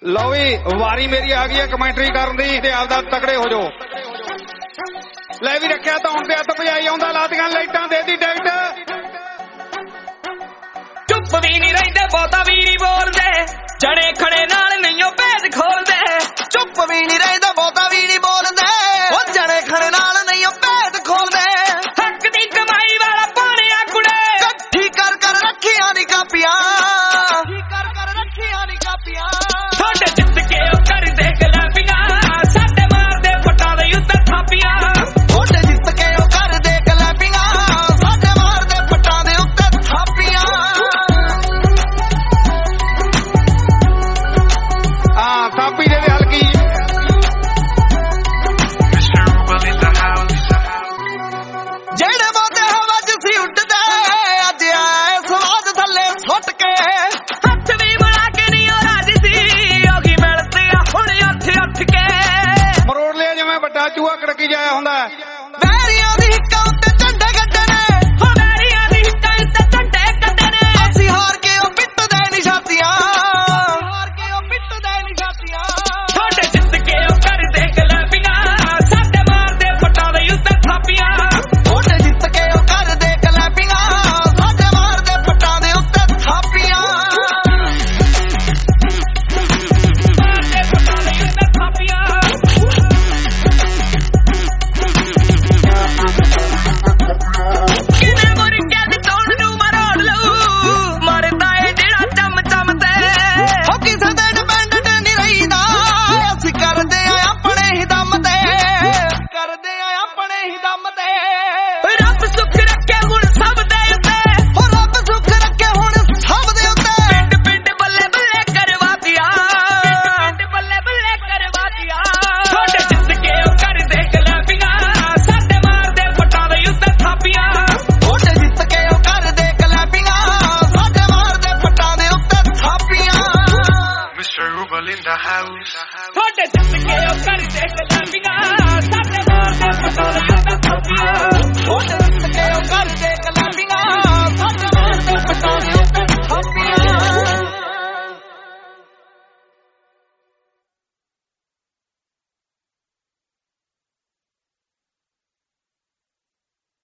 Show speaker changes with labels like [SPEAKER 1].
[SPEAKER 1] लो भी वारी मेरी आ गई है कमेंटरी करन दी ते आपदा तगड़े हो जाओ। ले भी रखिया धौन ते हथ भजाई आउंदा लातियां लाइटां दे दी टिकट।
[SPEAKER 2] चुप भी नहीं रहिंदे बहुता भी नहीं बोलदे जने खड़े नाल नहीं भेद खोलदे।
[SPEAKER 3] चुप भी नहीं रहिंदे बहुता भी नहीं बोलदे ओ जने खड़े नाल नहीं भेद खोलदे।
[SPEAKER 2] हक दी कमाई वाला पानिया कुड़े
[SPEAKER 3] कट्ठी कर कर रखियां नी कापियां
[SPEAKER 2] थोड़े जित के ओ कर दे गलाबियां साडे मार दे फटां दे उत्ते थापियां।
[SPEAKER 3] थोड़े जित के ओ कर दे गलाबियां साडे मार दे फटां दे उत्ते थापियां।
[SPEAKER 1] हां थापी दे हल्की
[SPEAKER 3] जेड़े बोते हवा च सी उठदे अज आए स्वाद थल्ले सुट के।
[SPEAKER 2] हथ भी मिला के नहीं ओ राजी सी ओगी मिलते आ हुण उठ उठ के।
[SPEAKER 1] मरोड़ लिया जिवें ਵੱਡਾ ਚੂਹਾ ਕੜਕੀ ਜਾਇਆ ਹੁੰਦਾ।
[SPEAKER 3] बैरियां दी हिक्कां उत्ते झंडे गड्डे ने
[SPEAKER 2] हो बैरियां दी हिक्कां उत्ते झंडे गड्डे ने।
[SPEAKER 3] ਅਸੀਂ ਹਾਰ ਕੇ ਉਹ ਪਿੱਟਦੇ ਨਿਸ਼ਾਤੀਆਂ
[SPEAKER 2] थोड़े जित के ओ कर दे गलाबियां साडे मार दे फटां दे उत्ते थापियां।
[SPEAKER 3] ਥੋੜੇ ਜਿੱਤ ਕੇ ਉਹ ਕਰਦੇ ਕਲੈਪੀਆਂ ਸਾਡੇ ਮਾਰਦੇ ਫੱਟਾਂ ਦੇ ਉੱਤੇ ਥਾਪੀਆਂ।
[SPEAKER 2] मार दे फटां दे उत्ते थापियां। किने मुर्गियां दी तोड़ नूं मरोड़ लऊ मरदा ए जेड़ा चम चम ते।
[SPEAKER 3] ਉਹ ਕਿਸੇ ਤੇ ਡਿਪੈਂਡੈਂਟ ਨਹੀਂ ਰਹੀਦਾ ਅਸੀਂ ਕਰਦੇ ਆ ਆਪਣੇ ਹੀ ਦਮ ਤੇ
[SPEAKER 2] रब सुख रखे हुण सब दे उत्ते
[SPEAKER 3] ਉਹ ਰੱਬ ਸੁੱਖ ਰੱਖੇ ਹੁਣ ਸਭ ਦੇ ਉੱਤੇ।
[SPEAKER 2] पिंड पिंड बल्ले बल्ले करवा दिया पिंड बल्ले बल्ले करवा दिया। थोड़े जित के ओ कर दे गलाबियां साडे मार दे फटां दे उत्ते थापियां।
[SPEAKER 3] ਥੋੜੇ ਜਿੱਤ ਕੇ ਉਹ ਕਰਦੇ ਕਲੈਪੀਆਂ ਸਾਡੇ ਮਾਰਦੇ ਫੱਟਾਂ ਦੇ ਉੱਤੇ ਥਾਪੀਆਂ।
[SPEAKER 4] Mr. Rubel in the house.
[SPEAKER 2] थोड़े जित के ओ कर दे गलाबियां साडे मार दे फटां दे उत्ते थापियां।
[SPEAKER 3] ਥੋੜੇ ਜਿੱਤ ਕੇ ਉਹ ਕਰਦੇ